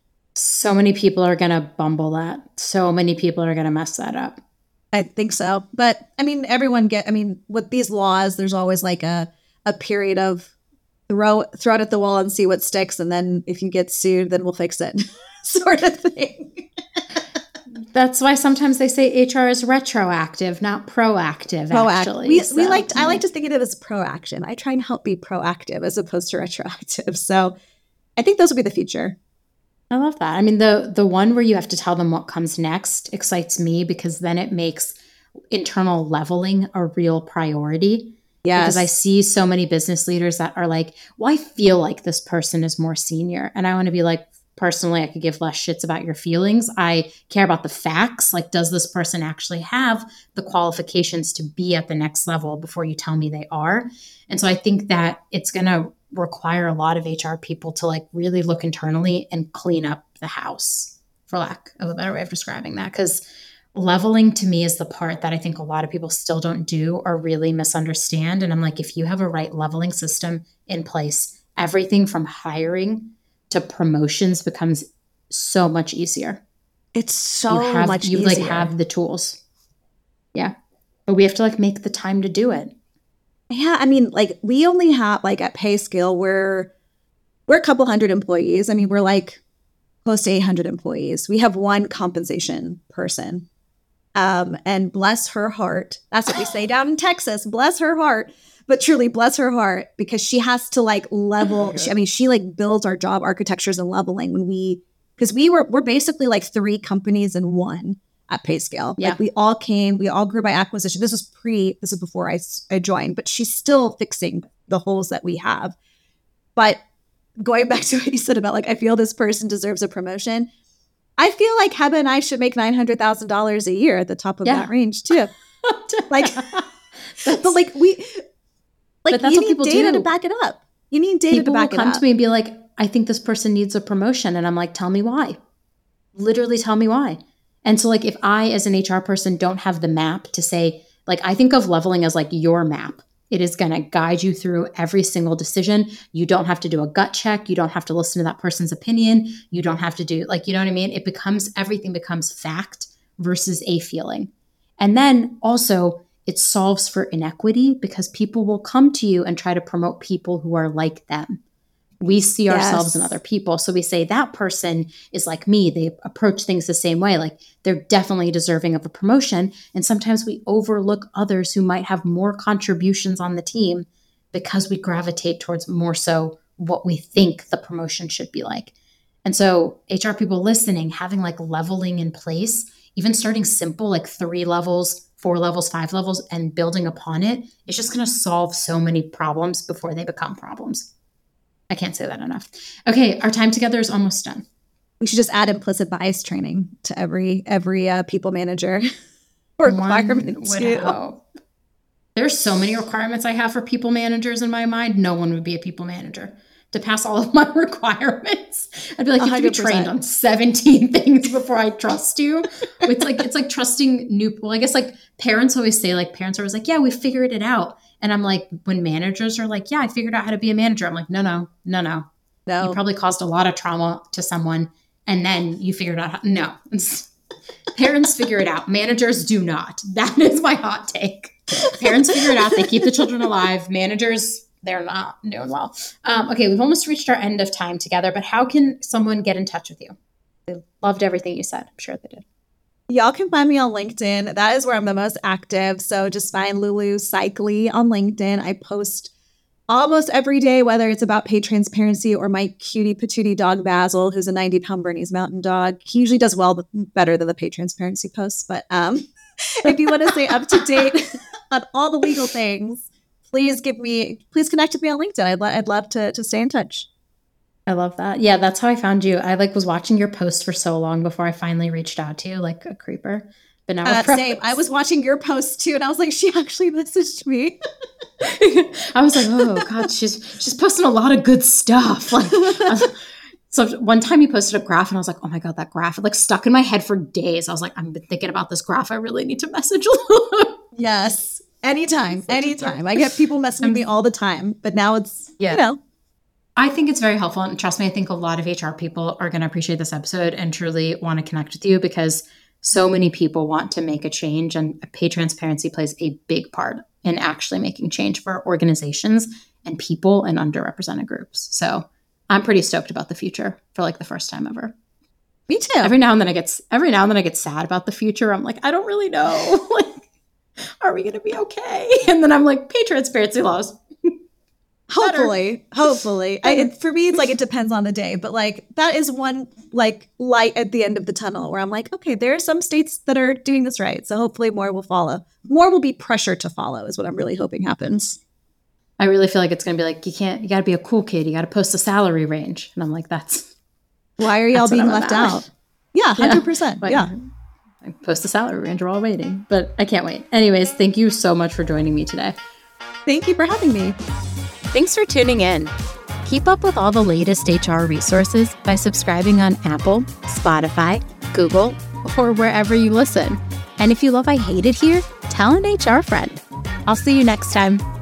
So many people are going to bumble that. So many people are going to mess that up. I think so. But I mean, everyone get, I mean, with these laws, there's always like a, a period of throw, throw it at the wall and see what sticks. And then if you get sued, then we'll fix it sort of thing. That's why sometimes they say H R is retroactive, not proactive, Proactive. actually. We, So, we like to, I yeah. like to think of it as proaction. I try and help be proactive as opposed to retroactive. So I think those will be the future. I love that. I mean, the the one where you have to tell them what comes next excites me because then it makes internal leveling a real priority. Yes. Because I see so many business leaders that are like, well, I feel like this person is more senior. And I want to be like, personally, I could give less shits about your feelings. I care about the facts. Like, does this person actually have the qualifications to be at the next level before you tell me they are? And so I think that it's going to require a lot of H R people to like really look internally and clean up the house, for lack of a better way of describing that. Because leveling to me is the part that I think a lot of people still don't do or really misunderstand. And I'm like, if you have a right leveling system in place, everything from hiring to promotions becomes so much easier. It's so you have, much you easier. like have the tools. Yeah. But we have to like make the time to do it. Yeah, I mean, like, we only have, like, at PayScale, we're we're a couple hundred employees. I mean, we're like close to eight hundred employees. We have one compensation person. Um, and bless her heart. That's what we say down in Texas. Bless her heart. But truly, bless her heart, because she has to like level. She, I mean, she like builds our job architectures and leveling when we, because we were, we're basically like three companies in one at PayScale. Yeah. Like, we all came, we all grew by acquisition. This was pre, this is before I, I joined, but she's still fixing the holes that we have. But going back to what you said about like, I feel this person deserves a promotion. I feel like Heba and I should make nine hundred thousand dollars a year at the top of Yeah. that range too. Like, but like we, like But that's you what need people data do. to back it up. You need data People to will back it come up. to me and be like, I think this person needs a promotion. And I'm like, tell me why. Literally tell me why. And so like, if I as an H R person don't have the map to say, like, I think of leveling as like your map. It is going to guide you through every single decision. You don't have to do a gut check. You don't have to listen to that person's opinion. You don't have to do, like, you know what I mean? It becomes, everything becomes fact versus a feeling. And then also it solves for inequity because people will come to you and try to promote people who are like them. We see ourselves in Yes. other people. So we say that person is like me. They approach things the same way. Like, they're definitely deserving of a promotion. And sometimes we overlook others who might have more contributions on the team because we gravitate towards more so what we think the promotion should be like. And so H R people listening, having like leveling in place, even starting simple, like three levels, four levels, five levels, and building upon it is just going to solve so many problems before they become problems. I can't say that enough. Okay, our time together is almost done. We should just add implicit bias training to every every uh, people manager requirement too. Hope. There's so many requirements I have for people managers in my mind. No one would be a people manager. To pass all of my requirements, I'd be like, you have to be trained on seventeen things before I trust you. It's like it's like trusting new people. I guess like parents always say, like parents are always like, yeah, we figured it out. And I'm like, when managers are like, yeah, I figured out how to be a manager. I'm like, no, no, no, no. No. You probably caused a lot of trauma to someone, and then you figured out how. No, parents figure it out. Managers do not. That is my hot take. Parents figure it out. They keep the children alive. Managers, they're not doing well. Um, okay, we've almost reached our end of time together, but how can someone get in touch with you? They loved everything you said. I'm sure they did. Y'all can find me on LinkedIn. That is where I'm the most active. So just find Lulu Cycly on LinkedIn. I post almost every day, whether it's about pay transparency or my cutie patootie dog Basil, who's a ninety pound Bernese Mountain Dog. He usually does well, better than the pay transparency posts. But um, if you want to stay up to date on all the legal things, please give me, please connect with me on LinkedIn. I'd, lo- I'd love to, to stay in touch. I love that. Yeah, that's how I found you. I like was watching your posts for so long before I finally reached out to you, like a creeper. But now uh, same. I was watching your posts too, and I was like, she actually messaged me. I was like, oh God, she's she's posting a lot of good stuff. Like, was, so one time you posted a graph, and I was like, oh my God, that graph! It like stuck in my head for days. I was like, I've been thinking about this graph. I really need to message Lulu. Yes. Anytime, anytime. I get people messaging me all the time, but now it's, yeah. you know. I think it's very helpful. And trust me, I think a lot of H R people are going to appreciate this episode and truly want to connect with you because so many people want to make a change, and pay transparency plays a big part in actually making change for organizations and people and underrepresented groups. So I'm pretty stoked about the future for like the first time ever. Me too. Every now and then I get, every now and then I get sad about the future. I'm like, I don't really know. Like, are we going to be okay? And then I'm like, pay transparency laws. Hopefully, hopefully. I, it, for me, it's like it depends on the day. But like that is one like light at the end of the tunnel where I'm like, okay, there are some states that are doing this right. So hopefully more will follow. More will be pressure to follow is what I'm really hoping happens. I really feel like it's going to be like, you can't, you got to be a cool kid. You got to post a salary range. And I'm like, that's. Why are y'all being left about. out? Yeah, one hundred percent. Yeah. Like, yeah. I post a salary range. We're all waiting. But I can't wait. Anyways, thank you so much for joining me today. Thank you for having me. Thanks for tuning in. Keep up with all the latest H R resources by subscribing on Apple, Spotify, Google, or wherever you listen. And if you love I Hate It Here, tell an H R friend. I'll see you next time.